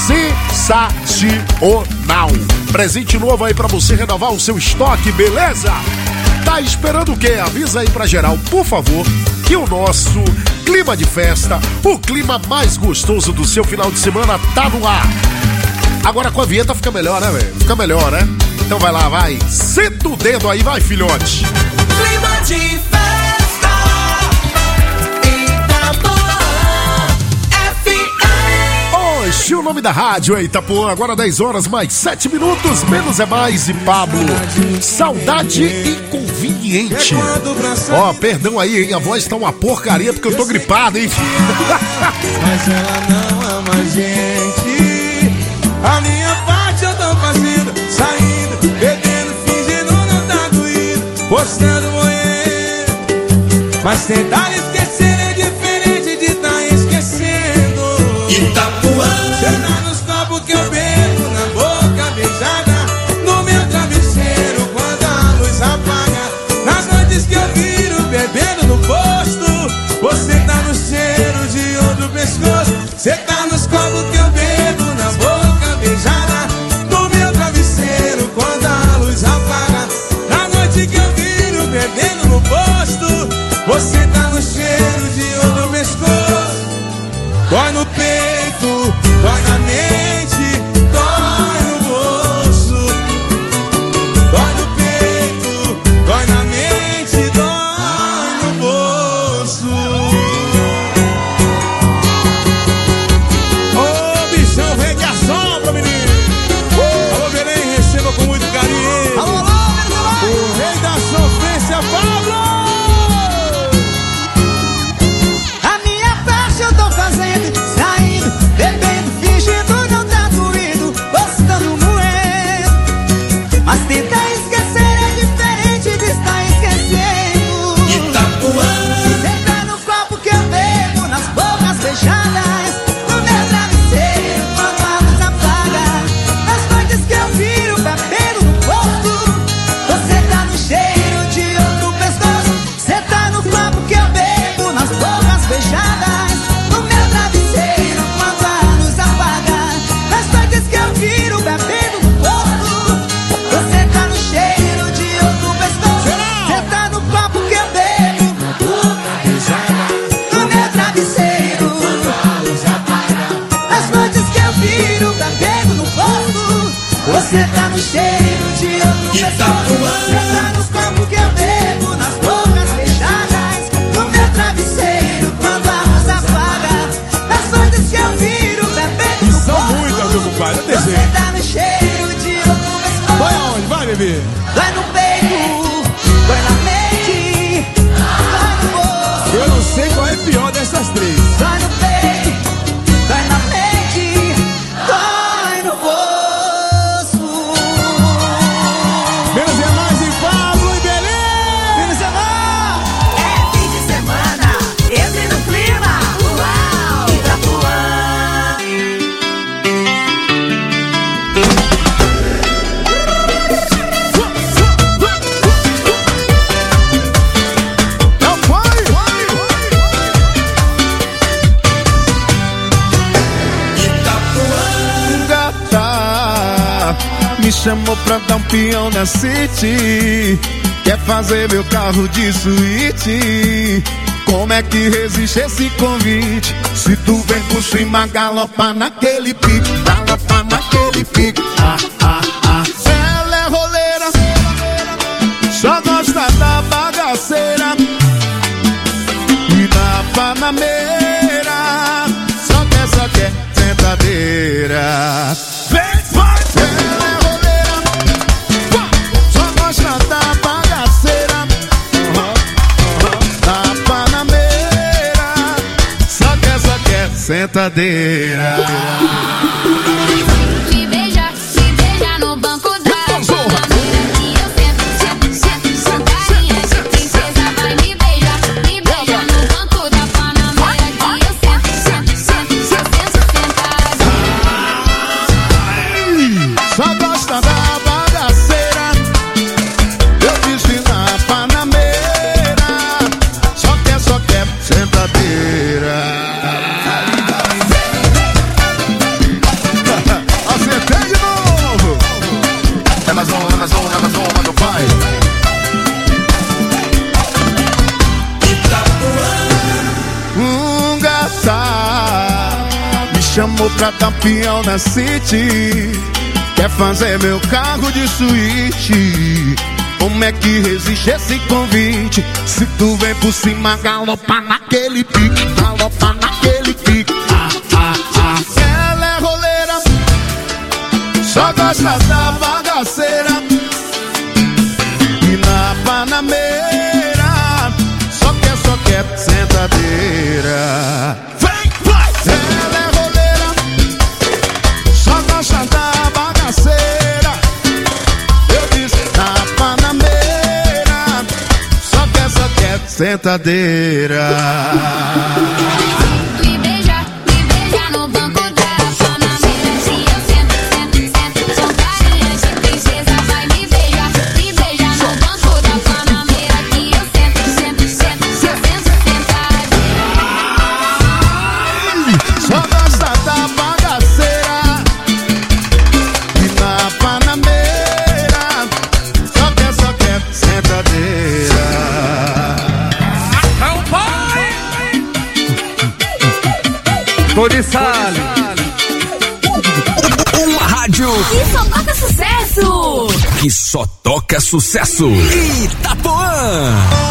Sensacional. Presente novo aí pra você renovar o seu estoque, beleza? Tá esperando o quê? Avisa aí pra geral, por favor, que o nosso clima de festa, o clima mais gostoso do seu final de semana, tá no ar. Agora com a vinheta fica melhor, né, velho? Fica melhor, né? Então vai lá, vai. Senta o dedo aí, vai, filhote. Clima de festa. Itapuã. Oxi, o nome da rádio é Itapuã, agora dez horas mais sete minutos, menos é mais, e Pablo, saudade inconveniente. Ó, oh, perdão aí, hein, a voz tá uma porcaria porque eu tô gripado, hein. Mas ela não ama a gente. A minha parte eu tô fazendo, saindo, bebendo, fingindo não tá doído, postando moendo. Mas tentar esquecer é diferente de tá esquecendo. Itapuã. Cê tá nos copos que eu bebo, na boca beijada, no meu travesseiro quando a luz apaga. Nas noites que eu viro bebendo no posto, você tá no cheiro de outro pescoço. Cê tá nos copos que eu bebo, na boca beijada, no meu travesseiro quando a luz apaga. Na noite que eu viro bebendo no posto, você tá no cheiro de outro pescoço. Dói no peito, dói na mente, dói no bolso. Dói no peito, dói na mente, dói no bolso. Ô bichão, vem que assombra, menino. Alô, Belém, receba com muito carinho. Alô, alô, o rei da sofrência, Pablo. A minha parte eu tô fazendo, saindo, bebendo, fingindo não tá doído, postando moendo. Mas tentar esquecer é diferente de estar esquecendo. Itapuã. Cê tá no copo que eu bebo, nas bocas fechadas, no meu travesseiro quando a luz apaga. Nas noites que eu viro bebendo no posto, você tá no cheiro de outro pescoço. Cê tá no copo que eu bebo, nas bocas fechadas, no meu travesseiro quando a luz apaga. Nas noites que eu viro bebendo no posto, você tá no cheiro de outro pescoço. Cê tá no copo que eu bebo, no meu travesseiro quando a luz apaga. Nas noites que eu viro bebendo no posto, você tá no cheiro de outro pescoço. Cê tá nos copos que eu bebo, nas bocas fechadas, no meu travesseiro quando a luz apaga. Nas noites que eu viro bebendo no São posto, muitas, meu compadre, eu você desenho. tá no cheiro de outro pescoço. Vai aonde? Vai, bebê. Dói no peito, dói na mente, dói no bolso. Eu não sei qual é pior dessas três. Dói no peito, dói na mente, dói no bolso. Menos é mais em Pablo e Belém. Menos é mais. É fim de semana, entre no clima. Uau! Itapuã. Gata, me chamou pra dar um peão na City. Quer fazer meu carro de suíte. Como é que resiste esse convite? Se tu vem por cima, galopa naquele pique, galopa naquele pique. Ah, ah, ah. Ela é roleira, só gosta da bagaceira e da panameira. Só quer, só quer sentadeira. Vem, vai! Ela é roleira, só gosta da bagaceira, da panameira. Só quer, só quer sentadeira. Me beija, me beija no banco da panameira. E eu sento, sento, sento, sentadinha de princesa. Vai, me beija, me beija no banco da panameira. Que eu sento, sento, sento, eu sento sentadinha. Só gosta da bagaceira, eu disse na panameira. Só quer, só quer sentadeira. Acertei de novo. Amazon, Amazon, Amazon, meu pai. Um gata me chamou pra dar peão na City. Quer fazer meu carro de suíte. Como é que resiste esse convite? Se tu vem por cima, galopa naquele pique, galopa naquele pique. Ah, ah, ah. Ela é gosta da bagaceira. E na Panameira só quer, só quer sentadeira. Vem, vai! Ela é roleira, só gosta da bagaceira. Eu disse na Panameira só quer, só quer sentadeira. Sale. Uma rádio que só toca sucesso. Que só toca sucesso. Itapuã.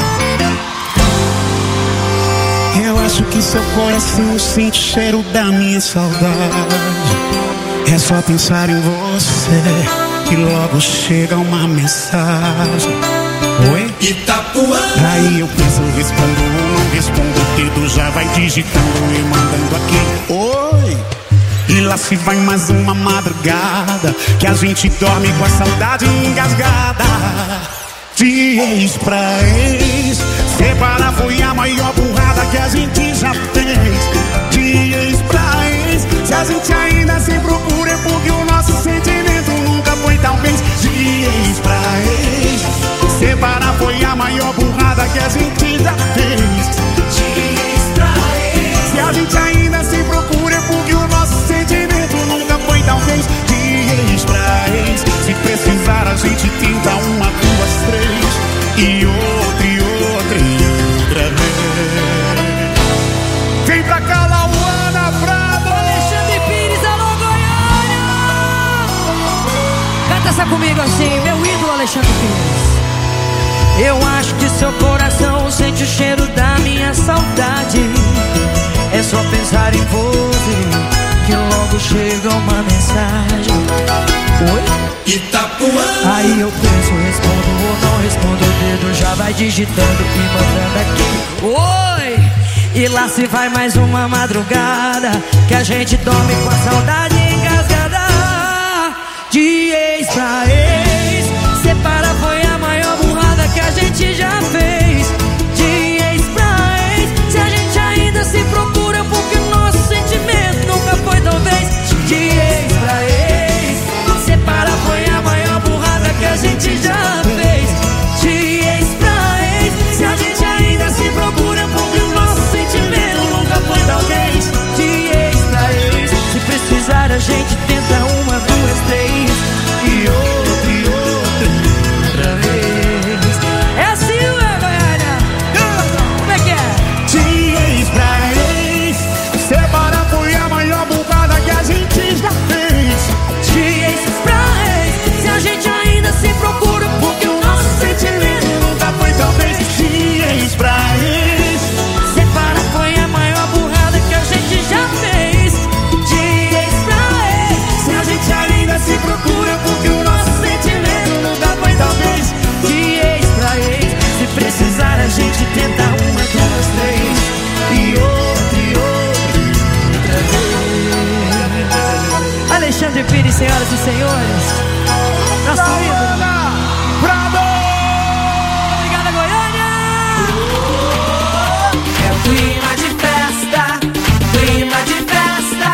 Eu acho que seu coração sente o cheiro da minha saudade. É só pensar em você que logo chega uma mensagem. Oi? Itapuã. Aí eu penso, respondo ou não respondo. O dedo já vai digitando e mandando aqui. Oi? E lá se vai mais uma madrugada que a gente dorme com a saudade engasgada. De ex pra ex, separar foi a maior burrada que a gente já fez. De ex pra ex, se a gente ainda se procura é porque o nosso sentimento nunca foi talvez. De ex pra ex, separar foi a maior burrada que a gente já fez. De ex pra ex, se a gente ainda se procura é porque o nosso sentimento nunca foi talvez. De ex pra ex, se precisar a gente tenta uma, duas, três. E outra, e outra, e outra vez. Vem pra cá, Lauana Bravo. Alexandre Pires, alô Goiânia. Canta essa comigo assim, meu ídolo Alexandre Pires. Eu acho que seu coração sente o cheiro da minha saudade. É só pensar em você que logo chega uma mensagem. Oi? Itapuã. Aí eu penso, respondo ou não respondo. O dedo já vai digitando e mandando aqui. Oi! E lá se vai mais uma madrugada que a gente dorme com a saudade engasgada. De ex pra ex, separar foi a maior burrada que a gente já fez. De ex pra ex, se a gente ainda se procura porque o nosso sentimento nunca foi talvez. De ex pra ex, separar foi a maior burrada que a gente já fez. De ex pra ex, se a gente ainda se procura porque o nosso sentimento nunca foi talvez. De ex pra ex, se precisar a gente tenta uma, duas, três. E outra, e outra, outra vez. É assim, ué, Goiânia? Como é que é? De ex pra ex, separar foi a maior burrada que a gente já fez. De ex pra ex, se a gente ainda se procura porque o nosso sentimento nunca foi talvez. De ex pra ex, separar foi a maior burrada que a gente já fez. De ex pra ex, se a gente ainda se procura porque o nosso sentimento nunca foi talvez. De ex pra ex, se precisar a gente tenta uma, duas, três. E outra, e outra, e outra vez. Alexandre Pires, senhoras e senhores, nosso ídolo. Bravo! Obrigada, Goiânia! É o clima de festa, clima de festa.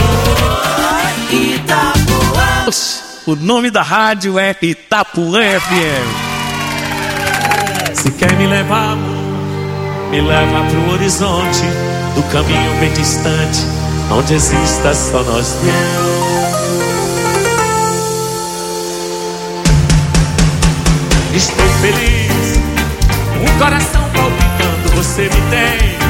Itapuã. O nome da rádio é Itapuã F M. Se quer me levar, me leva pro horizonte do caminho bem distante, onde exista só nós dois. Estou feliz, um coração palpitando, você me tem.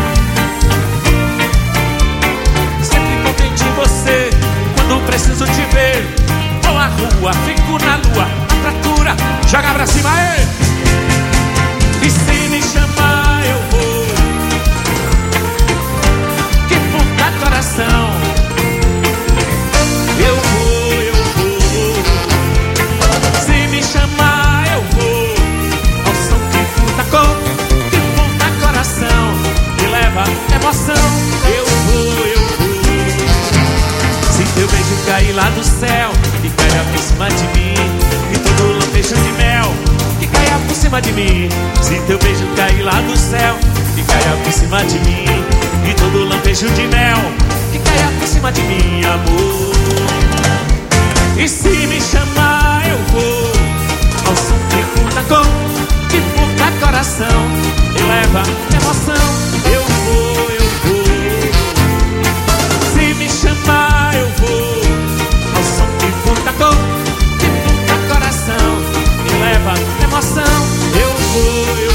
Sempre contente em você, quando preciso te ver. Vou à rua, fico na lua, fratura, joga pra cima aí. E se me chamar eu vou. Que puta coração. Eu vou, eu vou. cair lá do céu, que caia por cima de mim, e todo lampejo de mel, que caia por cima de mim. Se teu beijo cair lá do céu, que caia por cima de mim, e todo lampejo de mel, que caia por cima de mim, amor. E se me chamar eu vou, ao som que furta com, que furta coração, e leva emoção. Eu vou, eu vou. Se me chamar eu vou, ao som que furta com, que furta coração, e leva emoção. Eu vou, eu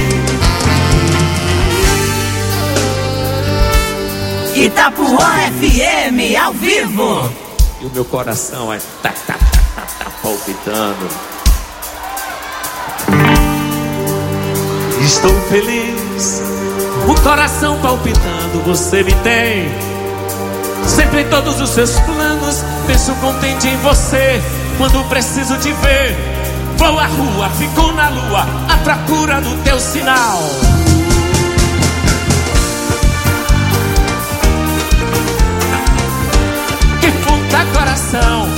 vou. Itapuã F M ao vivo. E o meu coração é tá, tá, tá, tá, tá palpitando. Estou feliz, o coração palpitando. Você me tem sempre em todos os seus planos. Penso contente em você quando preciso te ver. Vou à rua, fico na lua à procura do teu sinal. Que funda coração.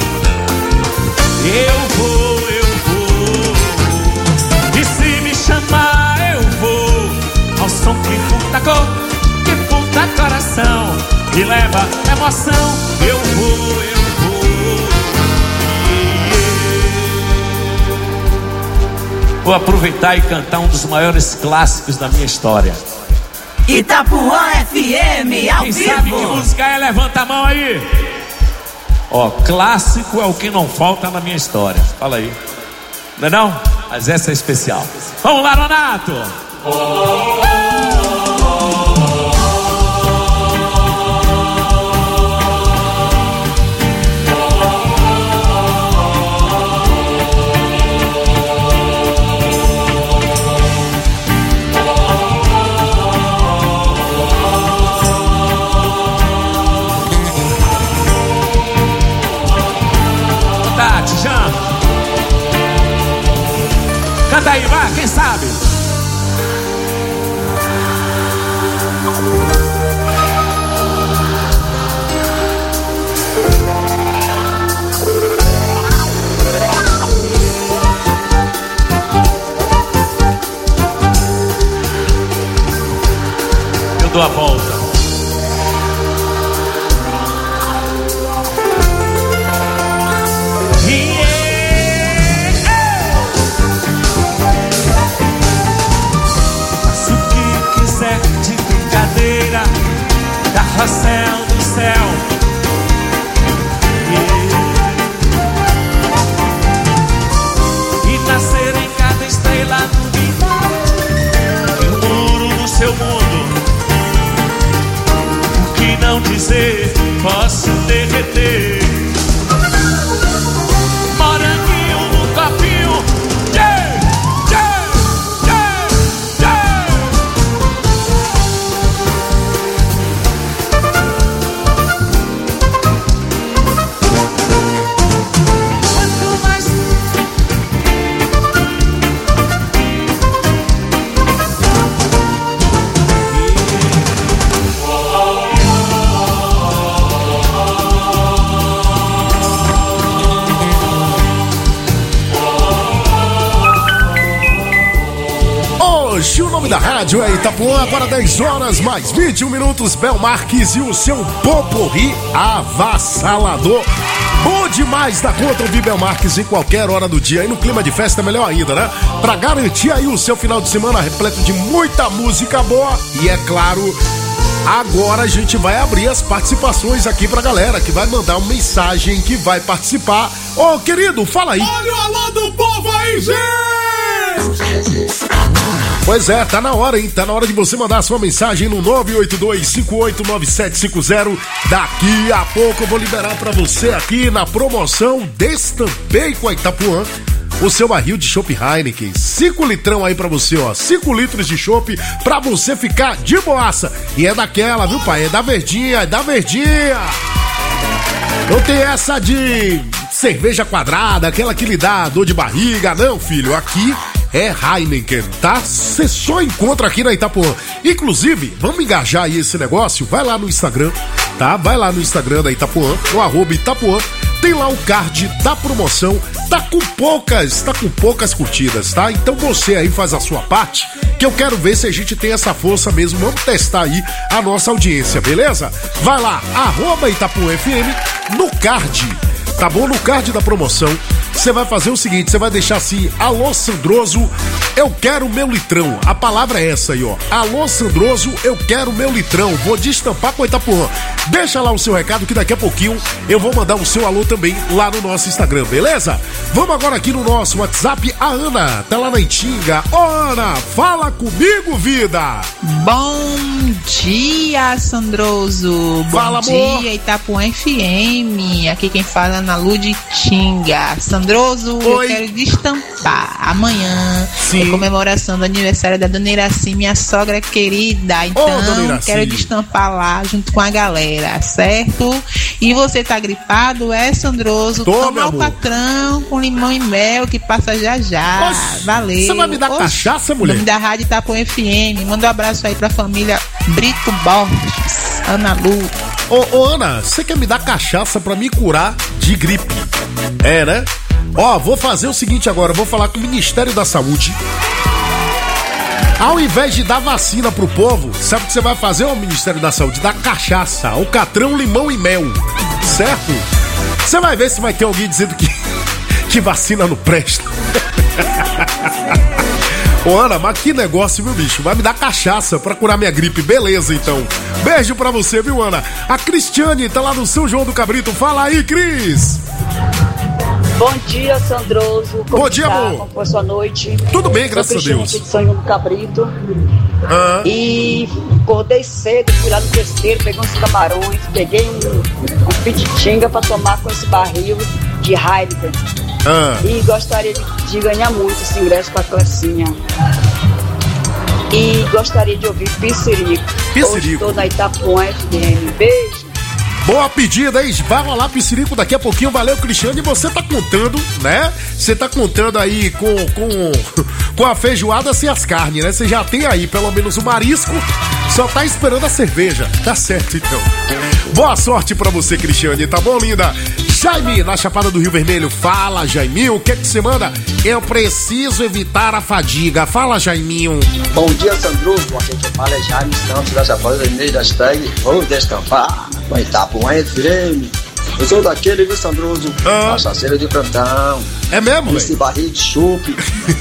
Eu vou, eu vou. E se me chamar eu vou, ao som que funda cor, que funda coração, e leva emoção. Eu vou, eu vou. Vou aproveitar e cantar um dos maiores clássicos da minha história. Itapuã F M ao Quem vivo. sabe que música é? Levanta a mão aí. Ó, clássico é o que não falta na minha história. Fala aí. Não é não? Mas essa é especial. Vamos lá, Nonato. Canta aí, vai, quem sabe? Eu dou a volta. Carrossel do céu, yeah. E nascer em cada estrela do brilhar, e o muro do seu mundo. O que não dizer, posso derreter. Moranguinho no copinho, yeah, yeah, yeah, yeah. Hoje o nome da rádio é Itapuã, agora dez horas mais vinte e um minutos. Bel Marques e o seu Poporri avassalador. Bom demais da conta ouvir Bel Marques em qualquer hora do dia. E no clima de festa é melhor ainda, né? Pra garantir aí o seu final de semana repleto de muita música boa. E é claro, agora a gente vai abrir as participações aqui pra galera que vai mandar uma mensagem, que vai participar. Ô, querido, fala aí. Olha o alô do povo aí, gente! Pois é, tá na hora, hein? Tá na hora de você mandar a sua mensagem no nove oito dois, cinco oito nove sete cinco zero. Daqui a pouco eu vou liberar pra você aqui na promoção Destampei com a Itapuã o seu barril de chopp Heineken. cinco litrão aí pra você, ó. cinco litros de chopp pra você ficar de boaça. E é daquela, viu, pai? É da verdinha, é da verdinha. Não tem essa de cerveja quadrada, aquela que lhe dá dor de barriga, não, filho. Aqui é Heineken, tá? Você só encontra aqui na Itapuã. Inclusive, vamos engajar aí esse negócio? Vai lá no Instagram, tá? Vai lá no Instagram da Itapuã, no arroba Itapuã, tem lá o card da promoção, tá com poucas, tá com poucas curtidas, tá? Então você aí faz a sua parte, que eu quero ver se a gente tem essa força mesmo, vamos testar aí a nossa audiência, beleza? Vai lá, arroba Itapuã F M, no card, tá bom? No card da promoção, você vai fazer o seguinte, você vai deixar assim, alô Sandroso, eu quero meu litrão. A palavra é essa aí, ó. Alô Sandroso, eu quero meu litrão. Vou destampar com a Itapuã. Deixa lá o seu recado que daqui a pouquinho eu vou mandar o seu alô também lá no nosso Instagram, beleza? Vamos agora aqui no nosso WhatsApp, a Ana tá lá na Itinga. Ô Ana, fala comigo, vida! Bom dia, Sandroso. Fala, Bom amor. dia, Itapuã F M. Aqui quem fala é Ana Lu de Itinga. Sandroso, Oi. eu quero destampar. Amanhã Sim. é comemoração do aniversário da Dona Iraci, minha sogra querida. Então, Ô, Dona Iraci. quero destampar lá junto com a galera, certo? E você tá gripado? É, Sandroso? Tô, Toma meu o amor. patrão com limão e mel que passa já já. Oxe, Valeu. você vai me dar Oxe, cachaça, mulher? Nome da Rádio Itapuã F M. Manda um abraço aí pra família Brito Borges, Ana Lu. Ô, ô Ana, você quer me dar cachaça pra me curar de gripe? É, né? Ó, vou fazer o seguinte agora, vou falar com o Ministério da Saúde. Ao invés de dar vacina pro povo, sabe o que você vai fazer, ô Ministério da Saúde? Dar cachaça, alcatrão, limão e mel, certo? Você vai ver se vai ter alguém dizendo que, que vacina não presta. Ô Ana, mas que negócio, viu, bicho? Vai me dar cachaça pra curar minha gripe, beleza, então. Beijo pra você, viu, Ana? A Cristiane tá lá no São João do Cabrito. Fala aí, Cris! Bom dia, Sandroso. Como Bom dia, está? amor. Como foi sua noite? Tudo bem, graças Sou a Deus. Cristiane aqui de São João do Cabrito. Ah. E acordei cedo, fui lá no pesqueiro, peguei uns camarões, peguei um, um pititinga pra tomar com esse barril de Heineken. Ah. E gostaria de, de ganhar muito esse ingresso pra Classinha. E gostaria de ouvir Piscirico. Piscirico. Hoje estou na Itapuã F M. Beijo. Boa pedida, hein? Vai rolar Piscirico daqui a pouquinho. Valeu, Cristiane. E você tá contando, né? Você tá contando aí com, com, com a feijoada sem as carnes, né? Você já tem aí pelo menos o marisco, só tá esperando a cerveja. Tá certo, então. Boa sorte pra você, Cristiane. Tá bom, linda? Jaime, na Chapada do Rio Vermelho. Fala, Jaiminho. O que é que você manda? Eu preciso evitar a fadiga. Fala, Jaiminho. Bom dia, Sandroso. Aqui quem fala é Jaime Santos, da Chapada do Vermelho, da hashtag Vou Destampar. Com Itapuã F M. Eu sou daquele, viu, Sandroso? Ah. Cachaceiro de plantão. É mesmo, esse barril de chope.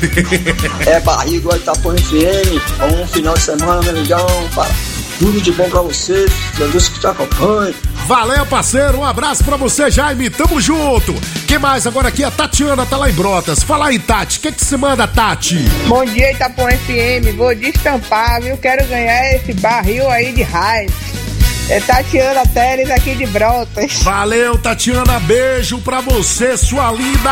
É barril do Itapuã F M. Bom final de semana, meu amigão. Para tudo de bom pra você. Deus que te acompanhe. Valeu, parceiro. Um abraço pra você, Jaime. Tamo junto. Quem mais? Agora aqui a Tatiana tá lá em Brotas. Fala aí, Tati. O que que você manda, Tati? Bom dia, Itapuã F M. Vou destampar, viu? Quero ganhar esse barril aí de raiz. É Tatiana Teres aqui de Brotas. Valeu, Tatiana. Beijo pra você, sua linda.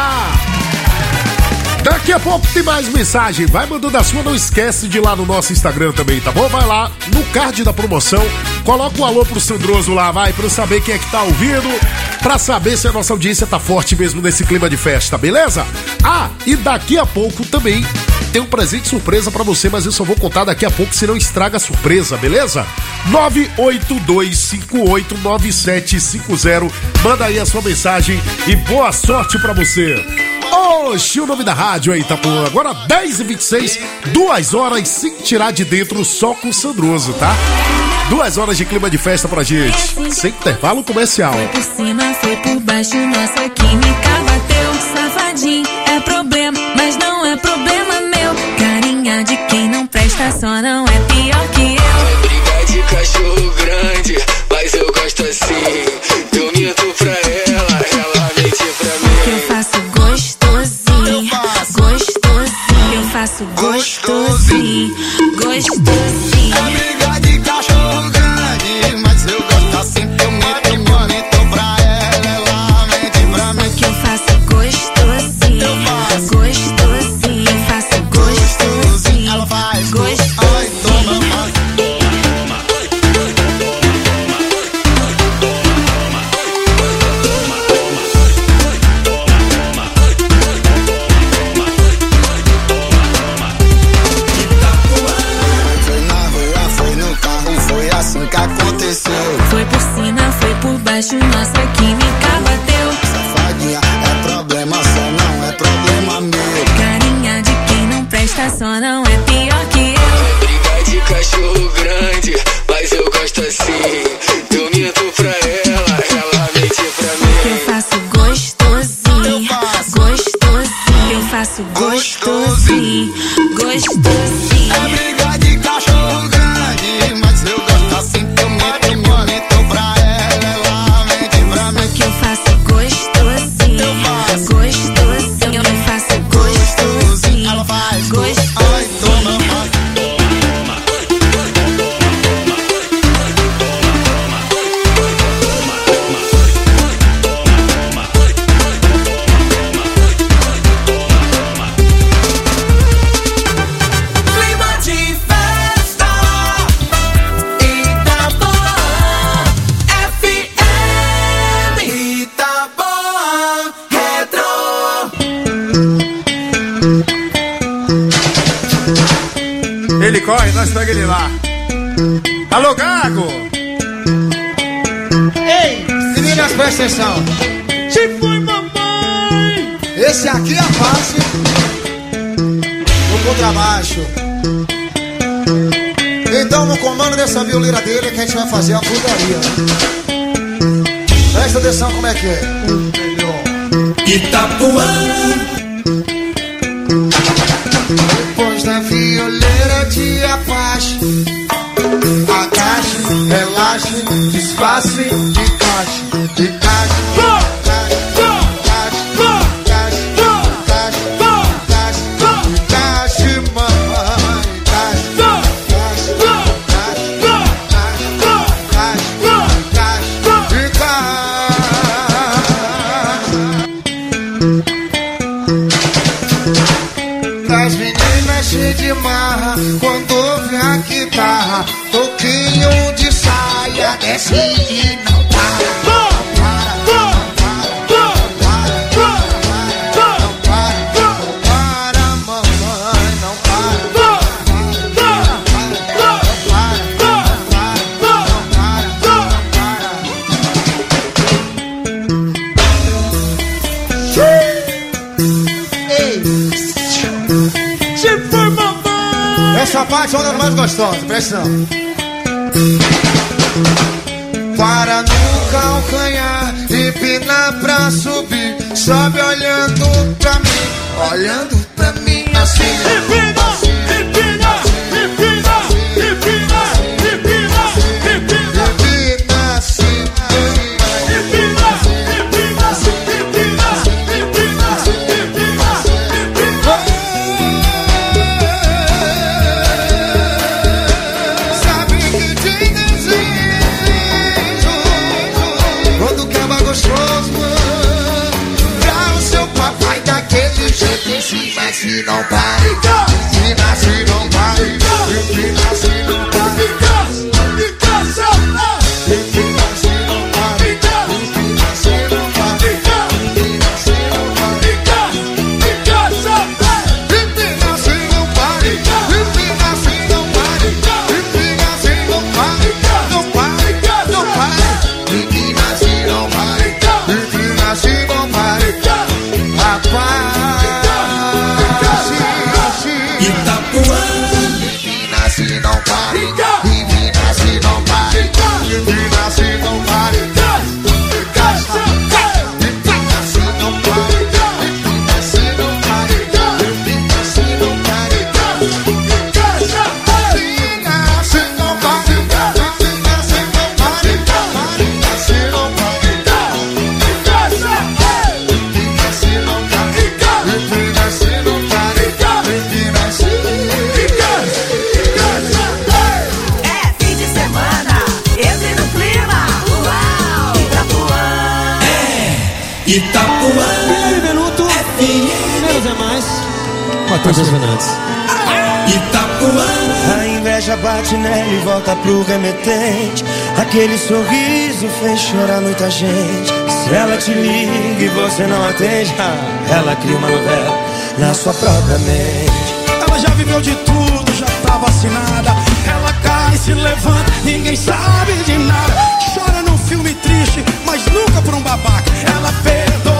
Daqui a pouco tem mais mensagem. Vai mandando a sua, não esquece de ir lá no nosso Instagram também, tá bom? Vai lá no card da promoção, coloca um alô pro Sandroso lá, vai, pra eu saber quem é que tá ouvindo, pra saber se a nossa audiência tá forte mesmo nesse clima de festa, beleza? Ah, e daqui a pouco também tem um presente surpresa pra você, mas eu só vou contar daqui a pouco, senão estraga a surpresa, beleza? nove oito dois cinco oito nove sete cinco zero. Manda aí a sua mensagem e boa sorte pra você. Oxi, o nome da rádio é Itapuã. Agora dez e vinte e seis, duas horas sem tirar de dentro, só com o Sandroso, tá? Duas horas de clima de festa pra gente, sem intervalo comercial. Foi por cima, foi por baixo, nossa química bateu. Safadinho é problema, mas não é problema meu. Carinha de quem não presta, só não é pior que eu. É briga de cachorro grande, mas eu gosto assim. Eu minto pra ela, ela mente pra mim. Eu faço gostosinho, gostosinho. Eu faço gostosinho, gostosinho. É briga de cachorro grande, mas eu gosto assim. Eu minto, eu minto pra ela, ela mente pra mim. Que eu faço gostosinho, gostosinho, eu me faço gostosinho, ela faz gostosinho. ai, toma, Clima de festa, Itaboa, F M, Itaboa, Retro. Ele corre, nós pega ele lá. Alô, Gago! Ei, meninas, presta atenção. Se foi, mamãe! Esse aqui é a face do contrabaixo. Então, no comando dessa violeira dele, que a gente vai fazer a putaria. Presta atenção como é que é. Itapuã. Depois da violeira de Apache, agache, relaxe, desface, de caixa, de caixa. As meninas cheias de marra, quando ouve a guitarra, toquinho de saia, desce e não para. Essa parte é uma das mais gostosas, presta atenção. Para no calcanhar, empina pra subir, sobe olhando pra mim, olhando pra mim assim. Empina, empina, empina, empina, empina, empina, empina assim. Empina, empina, empina, empina, empina, empina. Se não pare, empina se não pare, empina se não pare, empina se não pare, empina se não pare, empina se não pare, empina se não pare, empina se não pare, empina se não pare, empina se não pare, não pare, não pare, empina se não pare, empina se não pare, rapaz. Empina se não pare, empina se não pare, empina se não pare, empina se não pare, empina se não pare, empina se não pare, empina se não pare, empina se não pare, empina se não pare, empina se não pare, empina se não pare, empina se Itapuã. Primeiro minuto, menos é mais. Matheus Fernandes. Itapuã. A inveja bate nela e volta pro remetente. Aquele sorriso fez chorar muita gente. Se ela te liga e você não atende, ela cria uma novela na sua própria mente. Ela já viveu de tudo, já tá vacinada. Ela cai, se levanta, ninguém sabe de nada. Chora num filme triste, mas nunca por um babaca. Ela fez